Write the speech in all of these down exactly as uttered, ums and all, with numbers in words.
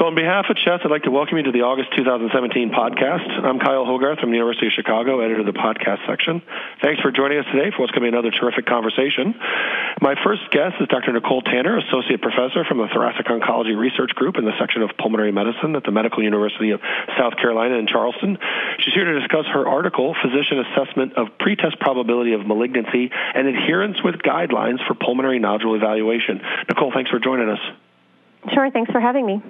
So on behalf of Chest, I'd like to welcome you to the August two thousand seventeen podcast. I'm Kyle Hogarth from the University of Chicago, editor of the podcast section. Thanks for joining us today for what's going to be another terrific conversation. My first guest is Doctor Nicole Tanner, Associate Professor from the Thoracic Oncology Research Group in the section of Pulmonary Medicine at the Medical University of South Carolina in Charleston. She's here to discuss her article, Physician Assessment of Pretest Probability of Malignancy and Adherence with Guidelines for Pulmonary Nodule Evaluation. Nicole, thanks for joining us. Sure, thanks for having me.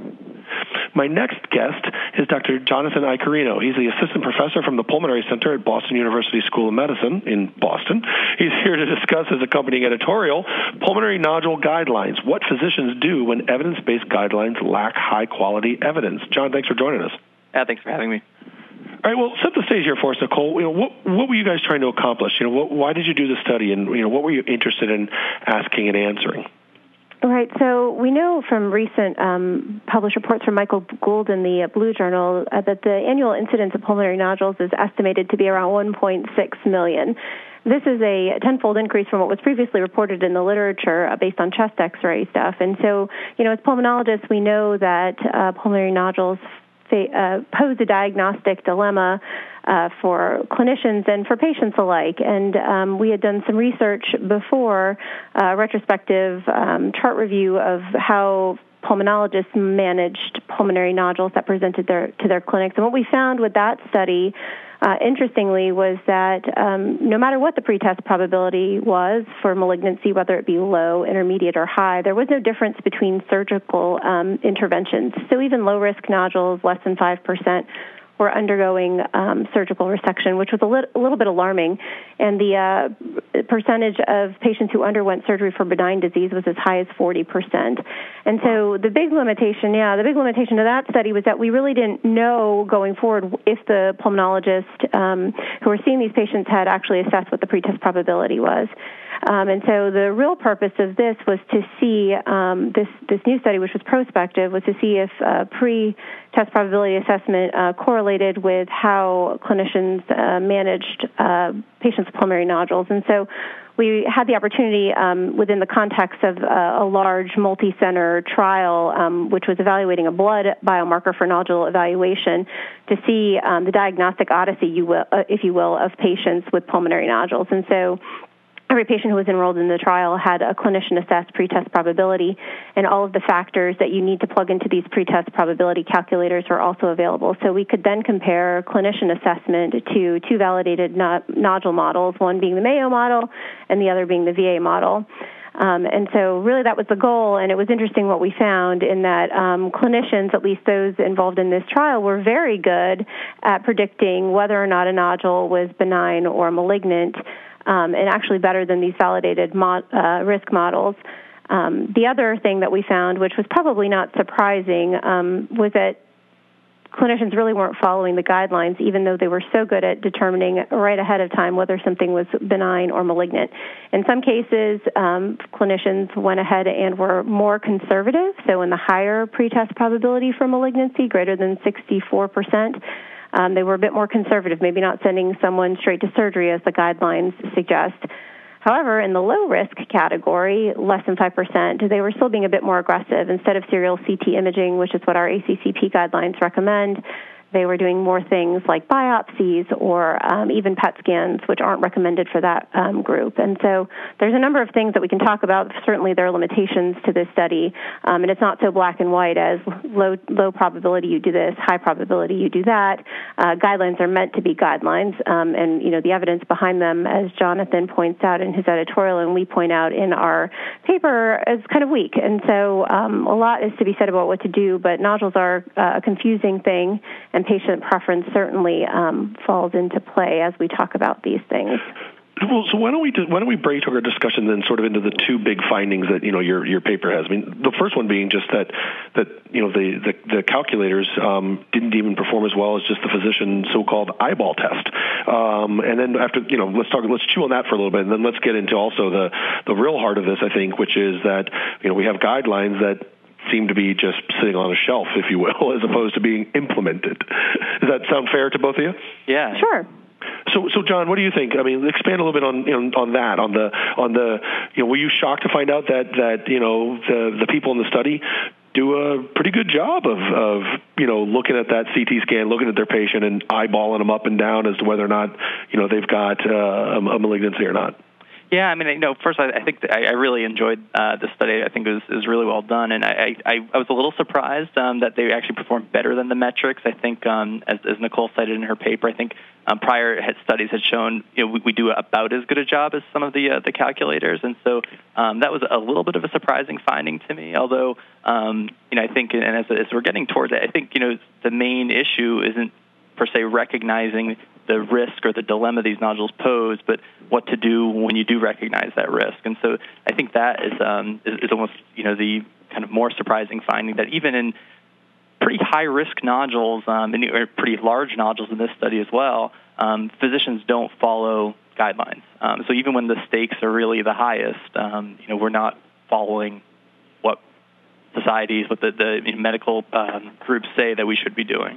My next guest is Doctor Jonathan Iaccarino. He's the Assistant Professor from the Pulmonary Center at Boston University School of Medicine in Boston. He's here to discuss his accompanying editorial, Pulmonary Nodule Guidelines, What Physicians Do When Evidence-Based Guidelines Lack High-Quality Evidence. John, thanks for joining us. Yeah, thanks for having me. All right, well, set the stage here for us, Nicole. You know, what, what were you guys trying to accomplish? You know, what, why did you do the study, and you know, what were you interested in asking and answering? Right, so we know from recent um, published reports from Michael Gould in the uh, Blue Journal uh, that the annual incidence of pulmonary nodules is estimated to be around one point six million. This is a tenfold increase from what was previously reported in the literature uh, based on chest X-ray stuff. And so, you know, as pulmonologists, we know that uh, pulmonary nodules Uh, pose a diagnostic dilemma uh, for clinicians and for patients alike. And um, we had done some research before, uh, retrospective um, chart review of how pulmonologists managed pulmonary nodules that presented their, to their clinics. And what we found with that study, uh, interestingly, was that um, no matter what the pretest probability was for malignancy, whether it be low, intermediate, or high, there was no difference between surgical um, interventions. So even low-risk nodules, less than five percent, were undergoing um, surgical resection, which was a, lit- a little bit alarming. And the uh, percentage of patients who underwent surgery for benign disease was as high as forty percent. And so the big limitation, yeah, the big limitation to that study was that we really didn't know going forward if the pulmonologists um, who were seeing these patients had actually assessed what the pretest probability was. Um, and so the real purpose of this was to see um, this this new study, which was prospective, was to see if uh, pre-test probability assessment uh, correlated with how clinicians uh, managed uh, patients with pulmonary nodules. And so we had the opportunity um, within the context of uh, a large multi-center trial, um, which was evaluating a blood biomarker for nodule evaluation, to see um, the diagnostic odyssey, you will, uh, if you will, of patients with pulmonary nodules. And so every patient who was enrolled in the trial had a clinician-assessed pretest probability, and all of the factors that you need to plug into these pretest probability calculators were also available. So we could then compare clinician assessment to two validated no- nodule models, one being the Mayo model and the other being the V A model. Um, and so really that was the goal, and it was interesting what we found in that um, clinicians, at least those involved in this trial, were very good at predicting whether or not a nodule was benign or malignant, Um, and actually better than these validated mo- uh, risk models. Um, the other thing that we found, which was probably not surprising, um, was that clinicians really weren't following the guidelines, even though they were so good at determining right ahead of time whether something was benign or malignant. In some cases, um, clinicians went ahead and were more conservative, so in the higher pretest probability for malignancy, greater than sixty-four percent, Um, they were a bit more conservative, maybe not sending someone straight to surgery as the guidelines suggest. However, in the low-risk category, less than five percent, they were still being a bit more aggressive. Instead of serial C T imaging, which is what our A C C P guidelines recommend, they were doing more things like biopsies or um, even P E T scans, which aren't recommended for that um, group. And so there's a number of things that we can talk about. Certainly there are limitations to this study, um, and it's not so black and white as low low probability you do this, high probability you do that. Uh, guidelines are meant to be guidelines, um, and you know the evidence behind them, as Jonathan points out in his editorial and we point out in our paper, is kind of weak. And so um, a lot is to be said about what to do, but nodules are uh, a confusing thing, and patient preference certainly um, falls into play as we talk about these things. Well, so why don't we do, why don't we break our discussion then sort of into the two big findings that you know your your paper has? I mean, the first one being just that that you know the the, the calculators um, didn't even perform as well as just the physician's so-called eyeball test. Um, and then after you know let's talk let's chew on that for a little bit, and then let's get into also the the real heart of this, I think, which is that you know we have guidelines that seem to be just sitting on a shelf, if you will, as opposed to being implemented. Does that sound fair to both of you? Yeah. Sure. So, so John, what do you think? I mean, expand a little bit on you know, on that. On the on the you know, were you shocked to find out that that you know the the people in the study do a pretty good job of, of, you know, looking at that C T scan, looking at their patient and eyeballing them up and down as to whether or not, you know, they've got uh, a, a malignancy or not. Yeah, I mean, you know, first, I, I think that I, I really enjoyed uh, the study. I think it was, it was really well done, and I, I, I was a little surprised um, that they actually performed better than the metrics. I think, um, as, as Nicole cited in her paper, I think um, prior studies had shown, you know, we, we do about as good a job as some of the uh, the calculators, and so um, that was a little bit of a surprising finding to me. Although, um, you know, I think, and as, as we're getting towards it, I think, you know, the main issue isn't per se recognizing the risk or the dilemma these nodules pose, but what to do when you do recognize that risk. And so I think that is, um, is, is almost, you know, the kind of more surprising finding that even in pretty high-risk nodules, um, and or pretty large nodules in this study as well, um, physicians don't follow guidelines. Um, so even when the stakes are really the highest, um, you know, we're not following what societies, what the, the medical um, groups say that we should be doing.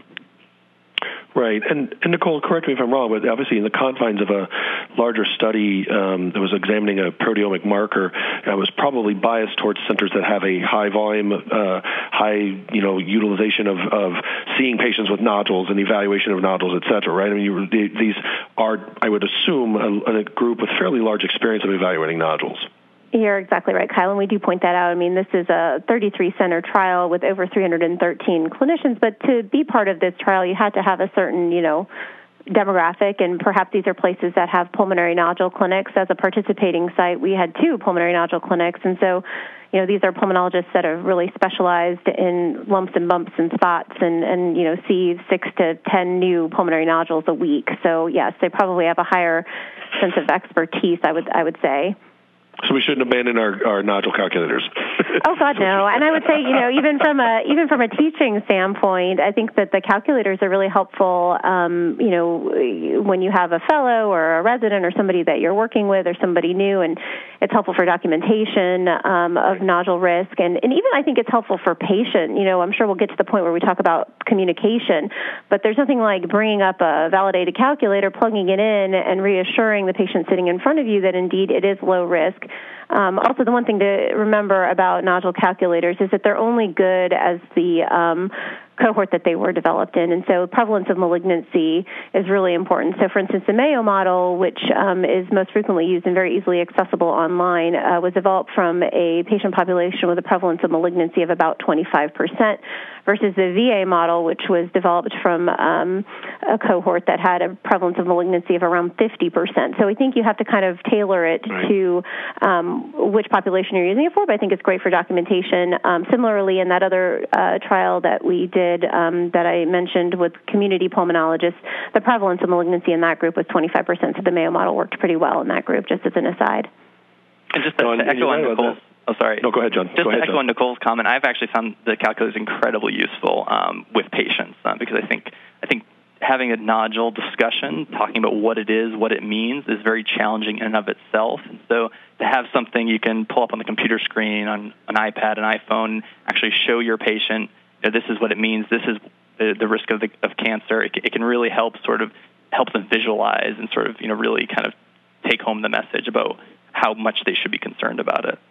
Right. And, and Nicole, correct me if I'm wrong, but obviously in the confines of a larger study um, that was examining a proteomic marker, I was probably biased towards centers that have a high volume, uh, high, you know, utilization of, of seeing patients with nodules and evaluation of nodules, et cetera, right? I mean, you, these are, I would assume, a, a group with fairly large experience of evaluating nodules. You're exactly right, Kyle, and we do point that out. I mean, this is a thirty-three center trial with over three hundred thirteen clinicians, but to be part of this trial, you had to have a certain, you know, demographic, and perhaps these are places that have pulmonary nodule clinics. As a participating site, we had two pulmonary nodule clinics, and so, you know, these are pulmonologists that are really specialized in lumps and bumps and spots and, and you know, see six to ten new pulmonary nodules a week. So, yes, they probably have a higher sense of expertise, I would, I would say. So we shouldn't abandon our, our nodule calculators. Oh God, no! And I would say, you know, even from a even from a teaching standpoint, I think that the calculators are really helpful. Um, you know, when you have a fellow or a resident or somebody that you're working with or somebody new, and it's helpful for documentation um, of nodule risk, and, and even I think it's helpful for patient. You know, I'm sure we'll get to the point where we talk about communication, but there's nothing like bringing up a validated calculator, plugging it in, and reassuring the patient sitting in front of you that indeed it is low risk. Um, also, the one thing to remember about nodule calculators is that they're only good as the um, cohort that they were developed in, and so prevalence of malignancy is really important. So, for instance, the Mayo model, which um, is most frequently used and very easily accessible online, uh, was developed from a patient population with a prevalence of malignancy of about twenty-five percent, versus the V A model, which was developed from um, a cohort that had a prevalence of malignancy of around fifty percent. So I think you have to kind of tailor it right. to um, which population you're using it for, but I think it's great for documentation. Um, similarly, in that other uh, trial that we did um, that I mentioned with community pulmonologists, the prevalence of malignancy in that group was twenty-five percent, so the Mayo model worked pretty well in that group, just as an aside. And just to, to echo on Nicole's Oh, sorry. No, go ahead, John. Just go ahead, to echo John. on Nicole's comment, I've actually found the calculators incredibly useful um, with patients uh, because I think I think having a nodule discussion, talking about what it is, what it means, is very challenging in and of itself. And so to have something you can pull up on the computer screen, on an iPad, an iPhone, actually show your patient, you know, this is what it means, this is the, the risk of, the, of cancer, it, it can really help sort of help them visualize and sort of, you know, really kind of take home the message about how much they should be concerned about it.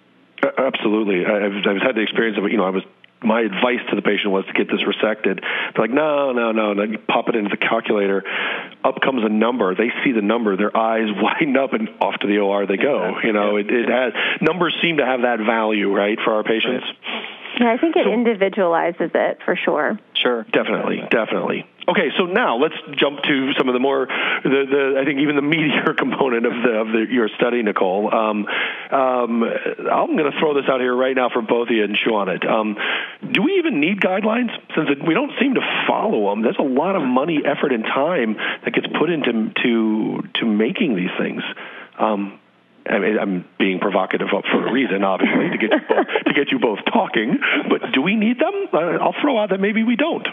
Absolutely. I've, I've had the experience of, you know, I was, my advice to the patient was to get this resected. They're like, no, no, no. And then you pop it into the calculator. Up comes a number. They see the number. Their eyes widen up and off to the O R they go. You know, it, it has, numbers seem to have that value, right, for our patients. Yeah, I think it so, individualizes it for sure. Sure. Definitely, definitely. Okay, so now let's jump to some of the more, the, the I think even the meatier component of the of the, your study, Nicole. Um, um, I'm going to throw this out here right now for both of you and chew on it. Um, do we even need guidelines? Since it, we don't seem to follow them, there's a lot of money, effort, and time that gets put into to to making these things. Um, I mean, I'm being provocative for a reason, obviously, to get you both, to get you both talking. But do we need them? I'll throw out that maybe we don't.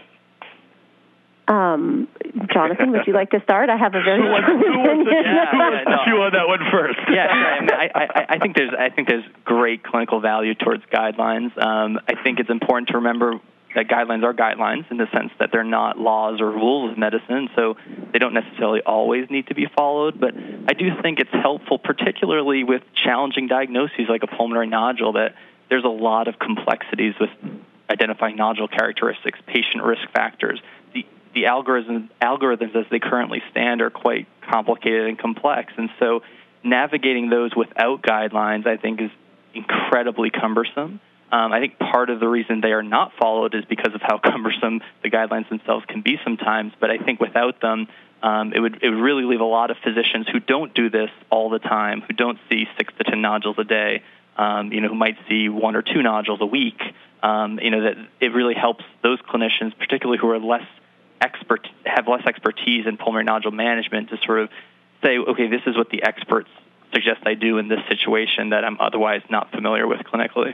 Um, Jonathan, would you like to start? I have a very good opinion. You on that one first. Yeah, I, mean, I, I, I think there's I think there's great clinical value towards guidelines. Um, I think it's important to remember that guidelines are guidelines in the sense that they're not laws or rules of medicine, so they don't necessarily always need to be followed. But I do think it's helpful, particularly with challenging diagnoses like a pulmonary nodule, that there's a lot of complexities with identifying nodule characteristics, patient risk factors. The, the algorithms, algorithms as they currently stand are quite complicated and complex, and so navigating those without guidelines, I think, is incredibly cumbersome. Um, I think part of the reason they are not followed is because of how cumbersome the guidelines themselves can be sometimes, but I think without them, um, it would it would really leave a lot of physicians who don't do this all the time, who don't see six to ten nodules a day, um, you know, who might see one or two nodules a week, um, you know, that it really helps those clinicians, particularly who are less expert, have less expertise in pulmonary nodule management, to sort of say, okay, this is what the experts suggest I do in this situation that I'm otherwise not familiar with clinically.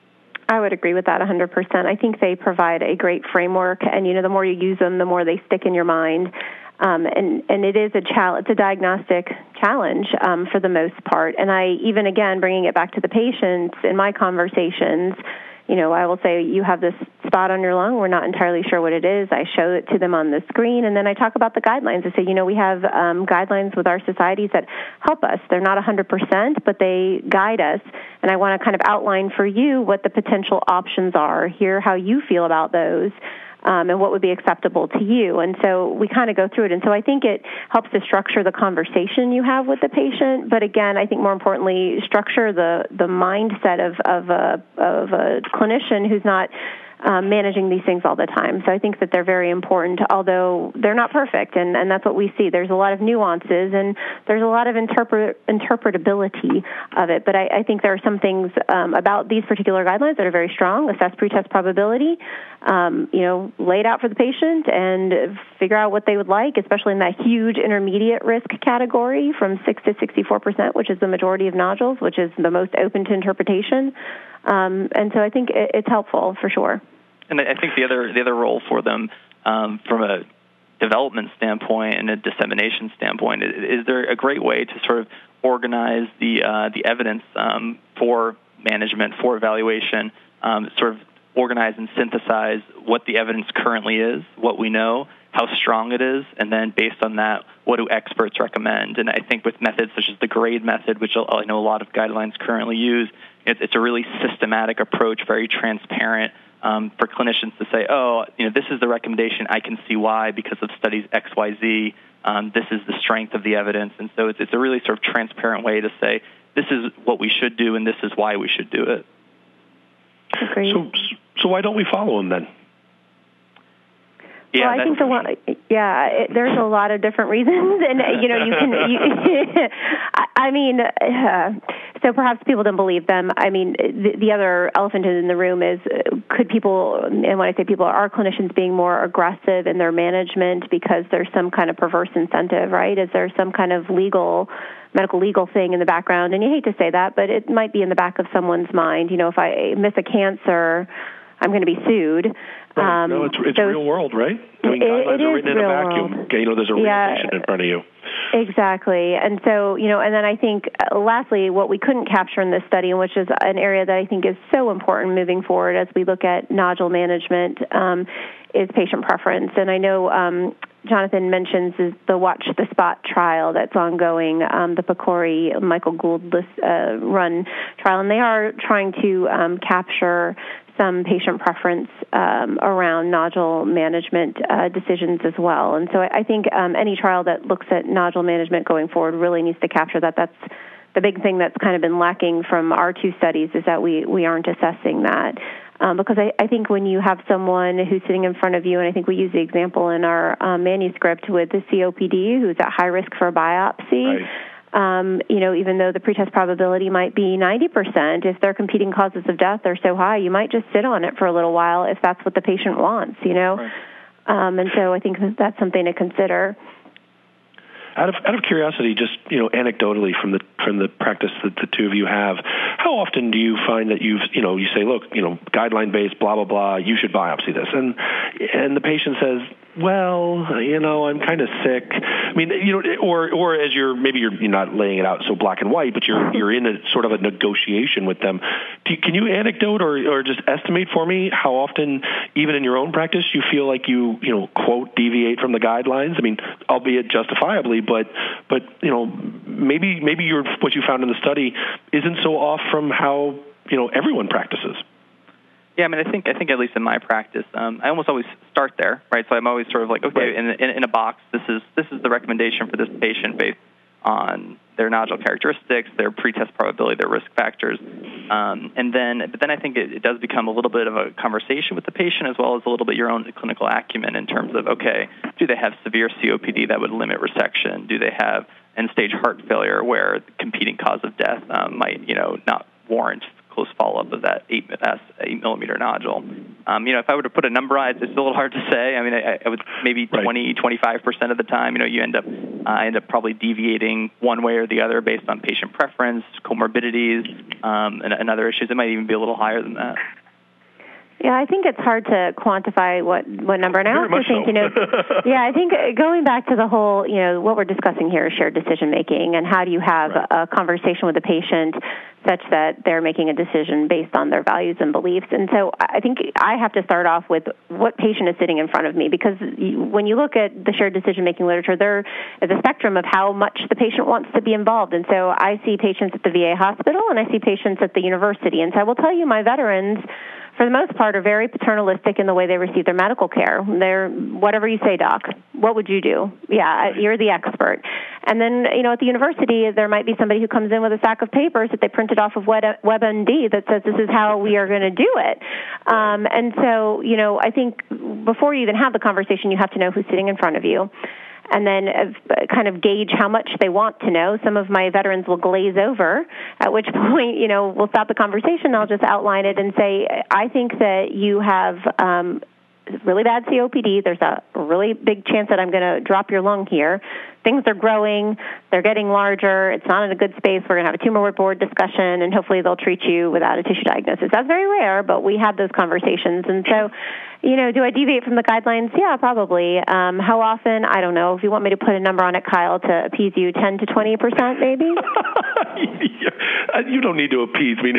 I would agree with that one hundred percent. I think they provide a great framework, and, you know, the more you use them, the more they stick in your mind. Um, and, and it is a challenge, it's a diagnostic challenge um, for the most part. And I, even again, bringing it back to the patients in my conversations, you know, I will say, you have this spot on your lung. We're not entirely sure what it is. I show it to them on the screen, and then I talk about the guidelines. I say, you know, we have um, guidelines with our societies that help us. They're not one hundred percent, but they guide us. And I want to kind of outline for you what the potential options are, hear how you feel about those, um, and what would be acceptable to you. And so we kind of go through it. And so I think it helps to structure the conversation you have with the patient. But again, I think more importantly, structure the, the mindset of, of, a, of a clinician who's not Um, managing these things all the time. So I think that they're very important, although they're not perfect, and, and that's what we see. There's a lot of nuances, and there's a lot of interpret, interpretability of it. But I, I think there are some things um, about these particular guidelines that are very strong. Assess pretest probability, um, you know, lay it out for the patient and figure out what they would like, especially in that huge intermediate risk category from six to sixty-four percent, which is the majority of nodules, which is the most open to interpretation. Um, and so I think it, it's helpful for sure. And I think the other the other role for them, um, from a development standpoint and a dissemination standpoint, is, is there a great way to sort of organize the uh, the evidence um, for management, for evaluation, um, sort of organize and synthesize what the evidence currently is, what we know, how strong it is, and then based on that, what do experts recommend? And I think with methods such as the GRADE method, which I know a lot of guidelines currently use, it's, it's a really systematic approach, very transparent, um, for clinicians to say, oh, you know, this is the recommendation, I can see why because of studies X, Y, Z, um, this is the strength of the evidence. And so it's, it's a really sort of transparent way to say, this is what we should do and this is why we should do it. Agreed. So, so why don't we follow them then? Yeah, well, I think the one, yeah, it, there's a lot of different reasons, and you know, you can. You, I, I mean, uh, so perhaps people don't believe them. I mean, the, the other elephant in the room is, uh, could people, and when I say people, are clinicians being more aggressive in their management because there's some kind of perverse incentive, right? Is there some kind of legal, medical legal thing in the background? And you hate to say that, but it might be in the back of someone's mind. You know, if I miss a cancer, I'm going to be sued. Right. Um, no, it's, it's so real world, right? I mean, it, guidelines it are written in a vacuum. World. Okay, you know, there's a real yeah, patient in front of you. Exactly. And so, you know, and then I think, uh, lastly, what we couldn't capture in this study, and which is an area that I think is so important moving forward as we look at nodule management, um, is patient preference. And I know um, Jonathan mentions is the Watch the Spot trial that's ongoing, um, the Pecori, Michael Gould uh, run trial, and they are trying to um, capture some patient preference um, around nodule management uh, decisions as well. And so I, I think um, any trial that looks at nodule management going forward really needs to capture that. That's the big thing that's kind of been lacking from our two studies, is that we, we aren't assessing that. Um, because I, I think when you have someone who's sitting in front of you, and I think we use the example in our um, manuscript with the C O P D who's at high risk for a biopsy, right. Um, you know, even though the pretest probability might be ninety percent, if their competing causes of death are so high, you might just sit on it for a little while if that's what the patient wants, you know. Right. Um, and so I think that's something to consider. Out of out of curiosity, just you know, anecdotally from the from the practice that the two of you have, how often do you find that you've you know you say, look, you know, guideline based, blah blah blah, you should biopsy this, and and the patient says, well, you know, I'm kind of sick. I mean, you know, or or as you're maybe you're, you're not laying it out so black and white, but you're you're in a sort of a negotiation with them. Do you, can you anecdote or or just estimate for me how often, even in your own practice, you feel like you you know quote deviate from the guidelines? I mean, albeit justifiably, but but you know maybe maybe your what you found in the study isn't so off from how you know, everyone practices. Yeah, I mean, I think I think at least in my practice, um, I almost always start there, right? So I'm always sort of like, okay, right. in, in in a box, this is this is the recommendation for this patient based on their nodule characteristics, their pretest probability, their risk factors, um, and then but then I think it, it does become a little bit of a conversation with the patient as well as a little bit your own clinical acumen in terms of, okay, do they have severe C O P D that would limit resection? Do they have end-stage heart failure where the competing cause of death um, might, you know, not warrant close follow-up of that eight, eight millimeter nodule? Um, you know, if I were to put a number on it, it's a little hard to say. I mean, I, I would maybe right. twenty, twenty-five percent of the time, you know, you end up uh, end up probably deviating one way or the other based on patient preference, comorbidities, um, and, and other issues. It might even be a little higher than that. Yeah, I think it's hard to quantify what, what number. And I Very also think, so. you know, yeah, I think going back to the whole, you know, what we're discussing here is shared decision making, and how do you have right. a conversation with the patient such that they're making a decision based on their values and beliefs. And so I think I have to start off with what patient is sitting in front of me, because when you look at the shared decision making literature, there is a spectrum of how much the patient wants to be involved. And so I see patients at the V A hospital and I see patients at the university. And so I will tell you, my veterans, for the most part, are very paternalistic in the way they receive their medical care. They're, whatever you say, doc, what would you do? Yeah, you're the expert. And then, you know, at the university, there might be somebody who comes in with a stack of papers that they printed off of WebMD that says this is how we are going to do it. Um, and so, you know, I think before you even have the conversation, you have to know who's sitting in front of you, and then uh, kind of gauge how much they want to know. Some of my veterans will glaze over, at which point, you know, we'll stop the conversation. I'll just outline it and say, I think that you have um, really bad C O P D. There's a really big chance that I'm going to drop your lung here. Things are growing. They're getting larger. It's not in a good space. We're going to have a tumor board discussion, and hopefully they'll treat you without a tissue diagnosis. That's very rare, but we have those conversations. And so, you know, do I deviate from the guidelines? Yeah, probably. Um, how often? I don't know. If you want me to put a number on it, Kyle, to appease you, ten to twenty percent maybe? You don't need to appease me.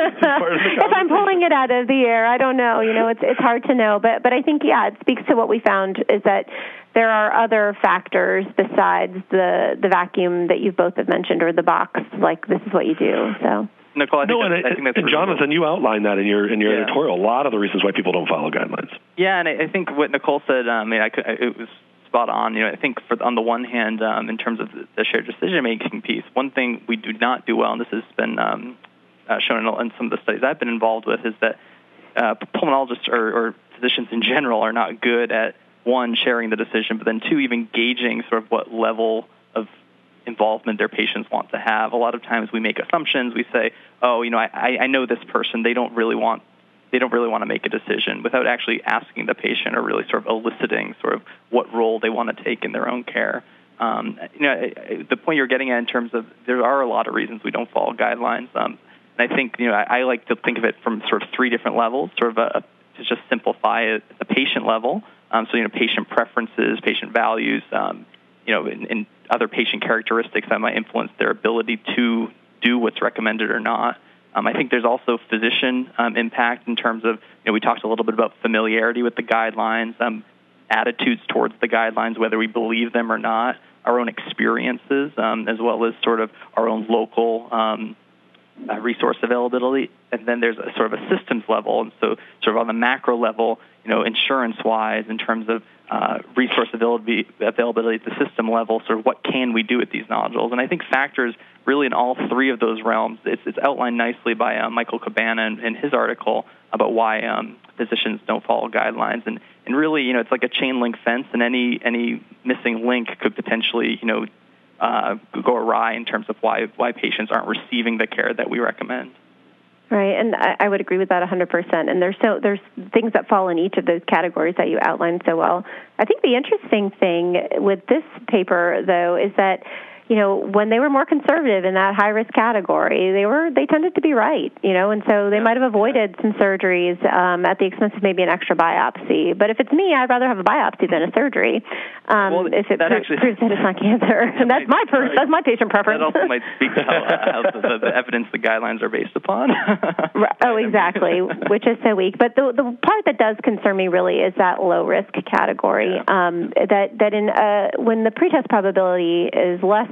If I'm pulling it out of the air, I don't know. You know, it's it's hard to know. But, but I think, yeah, it speaks to what we found is that there are other factors besides the, the vacuum that you both have mentioned, or the box, like this is what you do. So. Nicole, I think, no, that's, and, I think that's and Jonathan, you outlined that in your in your yeah. editorial. A lot of the reasons why people don't follow guidelines. Yeah, and I, I think what Nicole said, um, I mean, I could, it was spot on. You know, I think for, on the one hand, um, in terms of the shared decision-making piece, one thing we do not do well, and this has been um, uh, shown in, in some of the studies I've been involved with, is that uh, pulmonologists or, or physicians in general are not good at, one, sharing the decision, but then two, even gauging sort of what level of involvement their patients want to have. A lot of times we make assumptions. We say, oh, you know, I, I know this person. They don't really want they don't really want to make a decision, without actually asking the patient or really sort of eliciting sort of what role they want to take in their own care. Um, you know, the point you're getting at in terms of there are a lot of reasons we don't follow guidelines. Um, and I think, you know, I, I like to think of it from sort of three different levels, sort of a, to just simplify it at the patient level. Um, so, you know, patient preferences, patient values, um, you know, and, and other patient characteristics that might influence their ability to do what's recommended or not. Um, I think there's also physician um, impact in terms of, you know, we talked a little bit about familiarity with the guidelines, um, attitudes towards the guidelines, whether we believe them or not, our own experiences, um, as well as sort of our own local um, uh, resource availability. And then there's a sort of a systems level, and so sort of on the macro level, you know, insurance-wise, in terms of uh, resource availability, availability at the system level, sort of what can we do with these nodules? And I think factors really in all three of those realms. It's, it's outlined nicely by uh, Michael Cabana in, in his article about why um, physicians don't follow guidelines. And, and really, you know, it's like a chain link fence, and any any missing link could potentially, you know, uh, go awry in terms of why why patients aren't receiving the care that we recommend. Right, and I, I would agree with that one hundred percent. And there's so there's things that fall in each of those categories that you outlined so well. I think the interesting thing with this paper, though, is that, you know, when they were more conservative in that high-risk category, they were they tended to be right, you know, and so they might have avoided some surgeries um, at the expense of maybe an extra biopsy. But if it's me, I'd rather have a biopsy than a surgery um, well, if it that pro- actually, proves that it's not cancer. And that's my per- that's my patient preference. That also might speak to how, how the, the evidence the guidelines are based upon. Right. Oh, exactly, which is so weak. But the the part that does concern me really is that low-risk category, yeah. um, that, that in uh, when the pretest probability is less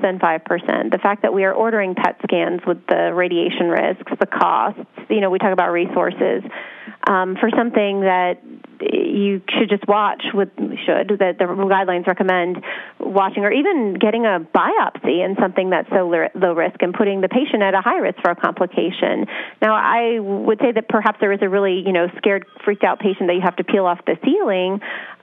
than five percent. The fact that we are ordering P E T scans with the radiation risks, the costs, you know, we talk about resources, um, for something that you should just watch, with, should, that the guidelines recommend watching, or even getting a biopsy in something that's so low risk and putting the patient at a high risk for a complication. Now, I would say that perhaps there is a really, you know, scared, freaked out patient that you have to peel off the ceiling,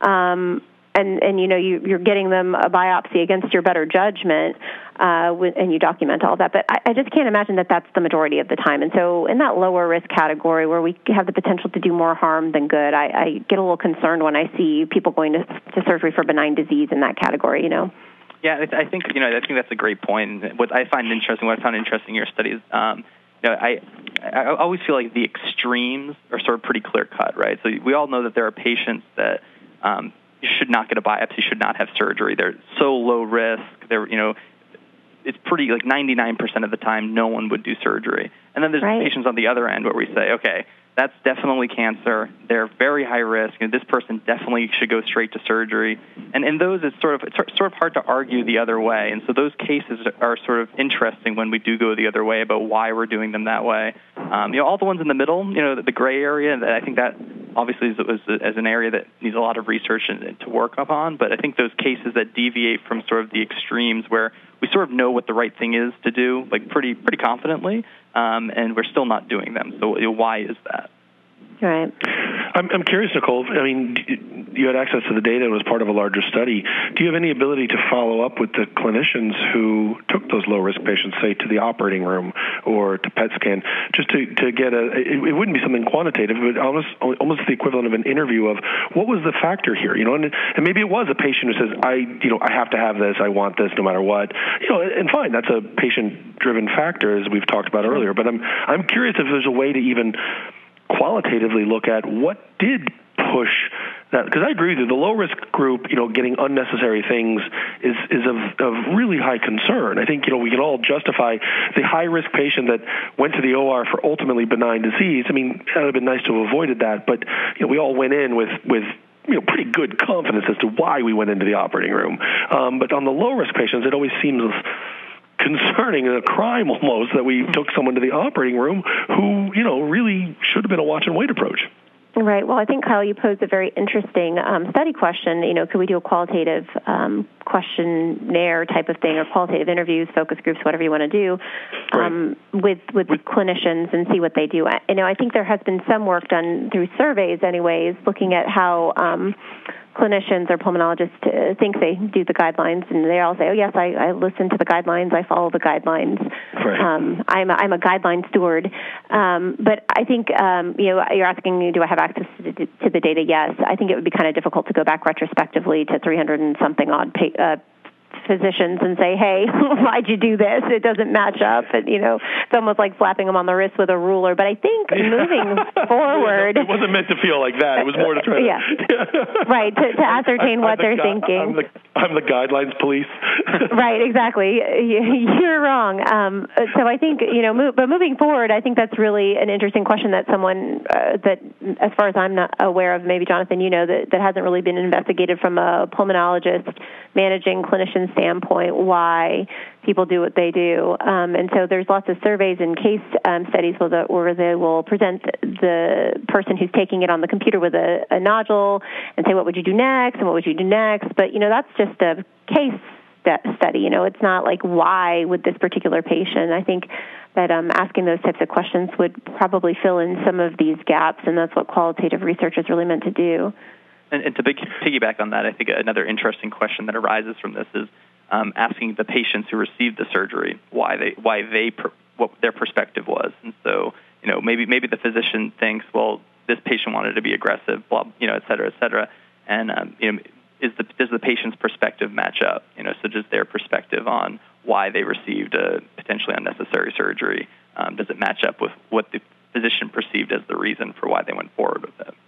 um, and, and, you know, you, you're getting them a biopsy against your better judgment, uh, and you document all that. But I, I just can't imagine that that's the majority of the time. And so in that lower risk category where we have the potential to do more harm than good, I, I get a little concerned when I see people going to, to surgery for benign disease in that category, you know. Yeah, I think, you know, I think that's a great point. What I find interesting, what I found interesting in your studies, um, you know, I, I always feel like the extremes are sort of pretty clear-cut, right? So we all know that there are patients that um, should not get a biopsy, should not have surgery. They're so low risk. They're, you know, it's pretty, like ninety-nine percent of the time, no one would do surgery. And then there's right. patients on the other end where we say, okay, that's definitely cancer. They're very high risk, and this person definitely should go straight to surgery. And in those, it's sort of it's sort of hard to argue the other way. And so those cases are sort of interesting when we do go the other way about why we're doing them that way. Um, you know, all the ones in the middle, you know, the, the gray area, I think that obviously is, is, is an area that needs a lot of research and, and to work upon. But I think those cases that deviate from sort of the extremes where we sort of know what the right thing is to do, like pretty pretty confidently, um, and we're still not doing them. So you know, why is that? Right. I'm, I'm curious, Nicole. I mean, you had access to the data and was part of a larger study. Do you have any ability to follow up with the clinicians who took those low-risk patients, say, to the operating room or to P E T scan, just to, to get a, it, it wouldn't be something quantitative, but almost almost the equivalent of an interview of what was the factor here, you know, and, and maybe it was a patient who says, I, you know, I have to have this, I want this no matter what, you know, and fine, that's a patient-driven factor, as we've talked about earlier, but I'm I'm curious if there's a way to even qualitatively look at what did push that, because I agree with you, the low-risk group, you know, getting unnecessary things is is of, of really high concern. I think, you know, we can all justify the high-risk patient that went to the O R for ultimately benign disease. I mean, it would have been nice to have avoided that, but, you know, we all went in with, with you know, pretty good confidence as to why we went into the operating room. Um, but on the low-risk patients, it always seems concerning, a crime almost, that we took someone to the operating room who, you know, really should have been a watch and wait approach. Right. Well, I think, Kyle, you posed a very interesting um, study question. You know, could we do a qualitative um, questionnaire type of thing, or qualitative interviews, focus groups, whatever you want to do, um, right. with, with with clinicians and see what they do? You know, I think there has been some work done through surveys, anyways, looking at how um, clinicians or pulmonologists uh, think they do the guidelines, and they all say, "Oh, yes, I, I listen to the guidelines, I follow the guidelines. Right. Um, I'm a, I'm a guideline steward." Um, but I think um, you know, you're asking me, do I have access to, to the data? Yes. I think it would be kind of difficult to go back retrospectively to three hundred and something odd pa- uh, physicians and say, hey, why'd you do this? It doesn't match up. And, you know, it's almost like slapping them on the wrist with a ruler. But I think moving forward... It wasn't meant to feel like that. It was more to try to... Yeah. Right, to, to ascertain I'm, what I'm they're the, thinking. I'm the, I'm the guidelines police. Right, exactly. You're wrong. Um, so I think, you know, move, but moving forward, I think that's really an interesting question that someone uh, that, as far as I'm not aware of, maybe Jonathan, you know, that, that hasn't really been investigated from a pulmonologist managing clinician standpoint, why people do what they do. Um, and so there's lots of surveys and case um, studies where, the, where they will present the person who's taking it on the computer with a, a nodule and say, what would you do next, and what would you do next? But, you know, that's just a case study. You know, it's not like, why would this particular patient? I think that um, asking those types of questions would probably fill in some of these gaps, and that's what qualitative research is really meant to do. And, and to big, piggyback on that, I think another interesting question that arises from this is um, asking the patients who received the surgery why they why they per, what their perspective was. And so, you know, maybe maybe the physician thinks, well, this patient wanted to be aggressive, blah, you know, et cetera, et cetera. And um, you know, is the does the patient's perspective match up? You know, so does their perspective on why they received a potentially unnecessary surgery, um, does it match up with what the physician perceived as the reason for why they went forward with it?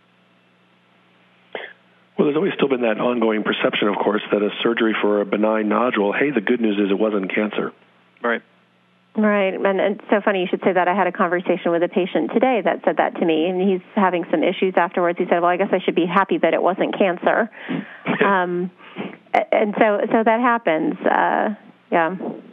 Well, there's always still been that ongoing perception, of course, that a surgery for a benign nodule, hey, the good news is it wasn't cancer. Right. Right, and it's so funny you should say that. I had a conversation with a patient today that said that to me, and he's having some issues afterwards. He said, well, I guess I should be happy that it wasn't cancer. um, and so so that happens, uh, yeah.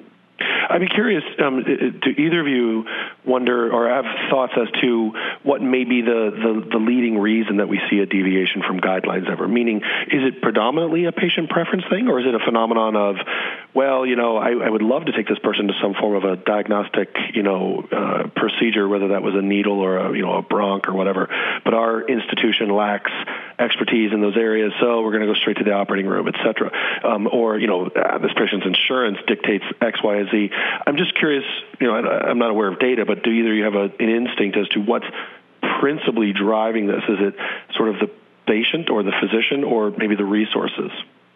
I'd be curious, um, do either of you wonder or have thoughts as to what may be the, the, the leading reason that we see a deviation from guidelines ever? Meaning, is it predominantly a patient preference thing, or is it a phenomenon of, well, you know, I, I would love to take this person to some form of a diagnostic, you know, uh, procedure, whether that was a needle or a, you know, a bronch or whatever, but our institution lacks expertise in those areas, so we're going to go straight to the operating room, et cetera. Um, or, you know, uh, this patient's insurance dictates X, Y, and Z. I'm just curious, you know, I, I'm not aware of data, but do either of you have a, an instinct as to what's principally driving this? Is it sort of the patient or the physician or maybe the resources?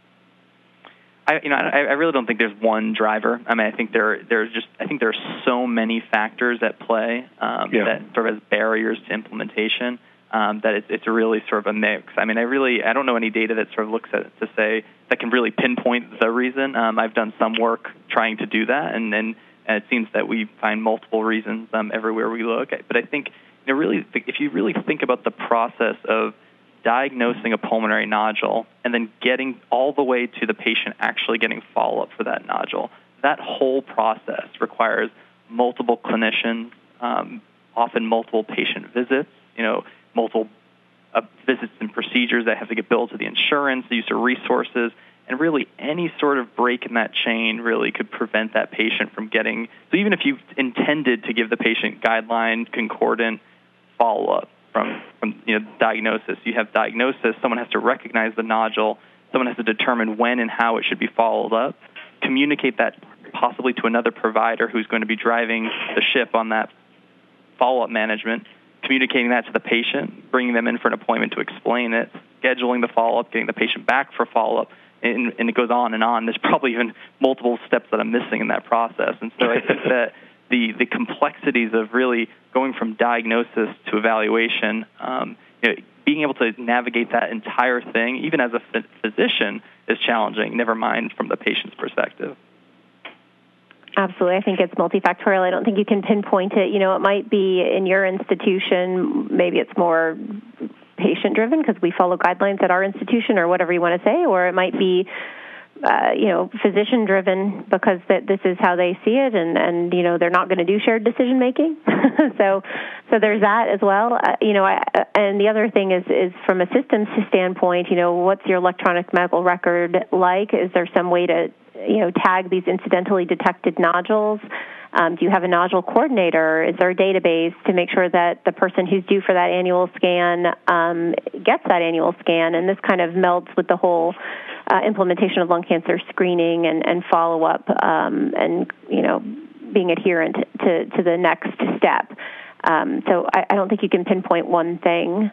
I, you know, I, I really don't think there's one driver. I mean, I think there, there's just, I think there's so many factors at play um, yeah. that sort of as barriers to implementation. Um, that it's, it's really sort of a mix. I mean, I really, I don't know any data that sort of looks at it to say that can really pinpoint the reason. Um, I've done some work trying to do that, and, and, and it seems that we find multiple reasons um, everywhere we look. But I think, you know, really, if you really think about the process of diagnosing a pulmonary nodule and then getting all the way to the patient actually getting follow-up for that nodule, that whole process requires multiple clinicians, um, often multiple patient visits, you know, multiple uh, visits and procedures that have to get billed to the insurance, the use of resources, and really any sort of break in that chain really could prevent that patient from getting, so even if you intended to give the patient guideline concordant follow-up from, from you know, diagnosis, you have diagnosis, someone has to recognize the nodule, someone has to determine when and how it should be followed up, communicate that possibly to another provider who's going to be driving the ship on that follow-up management, communicating that to the patient, bringing them in for an appointment to explain it, scheduling the follow-up, getting the patient back for follow-up, and, and it goes on and on. There's probably even multiple steps that I'm missing in that process. And so I think that the, the complexities of really going from diagnosis to evaluation, um, you know, being able to navigate that entire thing, even as a physician, is challenging, never mind from the patient's perspective. Absolutely. I think it's multifactorial. I don't think you can pinpoint it. You know, it might be in your institution, maybe it's more patient-driven because we follow guidelines at our institution or whatever you want to say, or it might be, uh, you know, physician-driven because that this is how they see it and, and you know, they're not going to do shared decision-making. so so there's that as well. Uh, you know, I, and the other thing is, is from a systems standpoint, you know, what's your electronic medical record like? Is there some way to you know, tag these incidentally detected nodules? Um, do you have a nodule coordinator? Is there a database to make sure that the person who's due for that annual scan um, gets that annual scan? And this kind of melds with the whole uh, implementation of lung cancer screening and, and follow-up um, and, you know, being adherent to, to the next step. Um, so I, I don't think you can pinpoint one thing.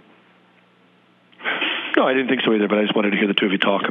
No, I didn't think so either, but I just wanted to hear the two of you talk.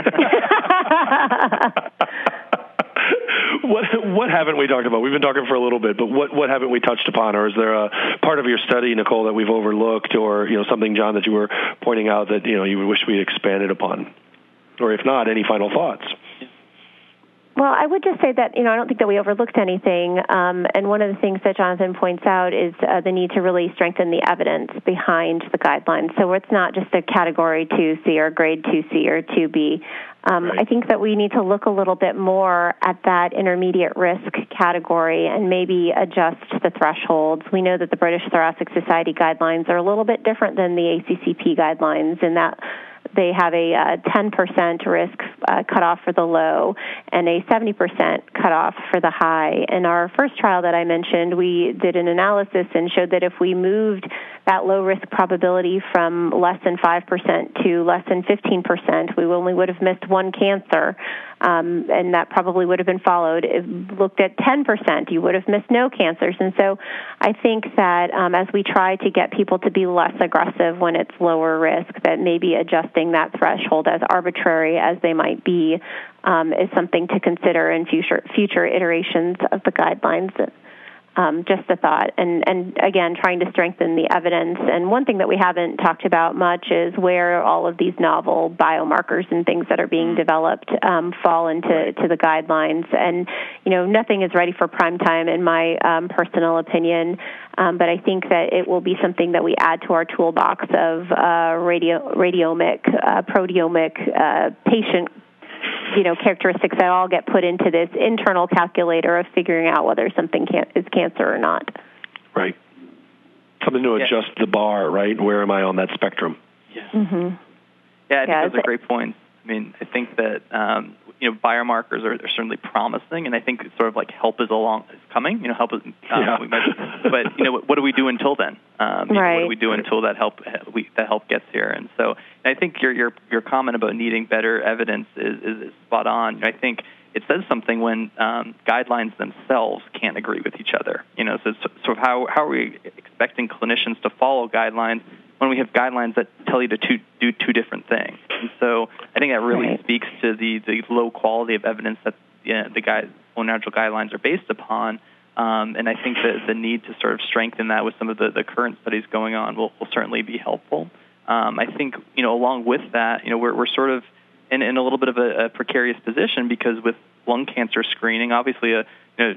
What what haven't we talked about? We've been talking for a little bit, but what, what haven't we touched upon? Or is there a part of your study, Nicole, that we've overlooked, or you know something, John, that you were pointing out that you know you wish we expanded upon? Or if not, any final thoughts? Well, I would just say that, you know, I don't think that we overlooked anything. Um, and one of the things that Jonathan points out is uh, the need to really strengthen the evidence behind the guidelines. So it's not just a category two C or grade two C or two B. Um, right. I think that we need to look a little bit more at that intermediate risk category and maybe adjust the thresholds. We know that the British Thoracic Society guidelines are a little bit different than the A C C P guidelines in that they have a uh, ten percent risk uh, cutoff for the low and a seventy percent cutoff for the high. In our first trial that I mentioned, we did an analysis and showed that if we moved that low risk probability from less than five percent to less than fifteen percent, we only would have missed one cancer, um, and that probably would have been followed. If looked at ten percent, you would have missed no cancers. And so I think that um, as we try to get people to be less aggressive when it's lower risk, that maybe adjusting that threshold, as arbitrary as they might be, um, is something to consider in future future iterations of the guidelines. Um, just a thought. And, and again, trying to strengthen the evidence. And one thing that we haven't talked about much is where all of these novel biomarkers and things that are being developed um, fall into to the guidelines. And, you know, nothing is ready for prime time in my um, personal opinion, um, but I think that it will be something that we add to our toolbox of uh, radio, radiomic, uh, proteomic, uh, patient you know, characteristics that all get put into this internal calculator of figuring out whether something can, is cancer or not. Right. Something to adjust yeah. the bar, right? Where am I on that spectrum? Yeah. Mm-hmm. Yeah, I think yeah, those are great points. I mean, I think that um, you know biomarkers are, are certainly promising, and I think it's sort of like help is along is coming. You know, help is, um, yeah. we might, but you know, what, what do we do until then? Um, you right. know, what do we do until that help we, that help gets here? And so, and I think your your your comment about needing better evidence is, is, is spot on. I think it says something when um, guidelines themselves can't agree with each other. You know, so sort of how how are we expecting clinicians to follow guidelines when we have guidelines that tell you to two, do two different things? And so I think that really right. speaks to the, the low quality of evidence that you know, the guide, natural guidelines are based upon. Um, and I think that the need to sort of strengthen that with some of the, the current studies going on will, will certainly be helpful. Um, I think, you know, along with that, you know, we're, we're sort of in, in a little bit of a, a precarious position because with lung cancer screening, obviously a, you know,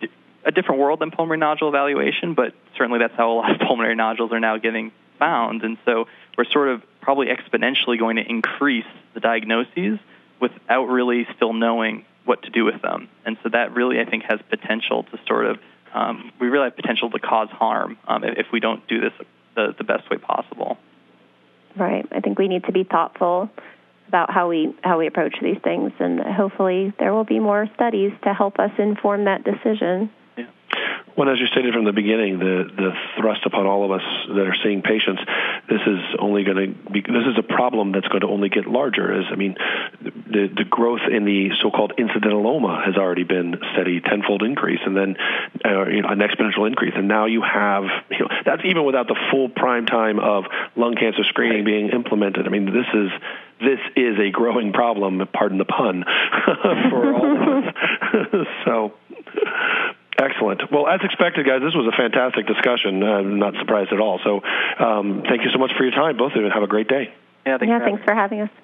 a different world than pulmonary nodule evaluation, but certainly that's how a lot of pulmonary nodules are now getting found. And so we're sort of probably exponentially going to increase the diagnoses without really still knowing what to do with them. And so that really, I think, has potential to sort of, um, we really have potential to cause harm um, if we don't do this the, the best way possible. Right. I think we need to be thoughtful about how we how we approach these things, and hopefully there will be more studies to help us inform that decision. Well, as you stated from the beginning, the, the thrust upon all of us that are seeing patients, this is only going to be, this is a problem that's going to only get larger. As I mean, the, the growth in the so-called incidentaloma has already been steady, tenfold increase, and then uh, you know, an exponential increase. And now you have, you know, that's even without the full prime time of lung cancer screening being implemented. I mean, this is this is a growing problem, pardon the pun, for all of us. So. Excellent. Well, as expected, guys, this was a fantastic discussion. I'm not surprised at all. So um, thank you so much for your time, both of you, and have a great day. Yeah, thanks, yeah, for, thanks for having us.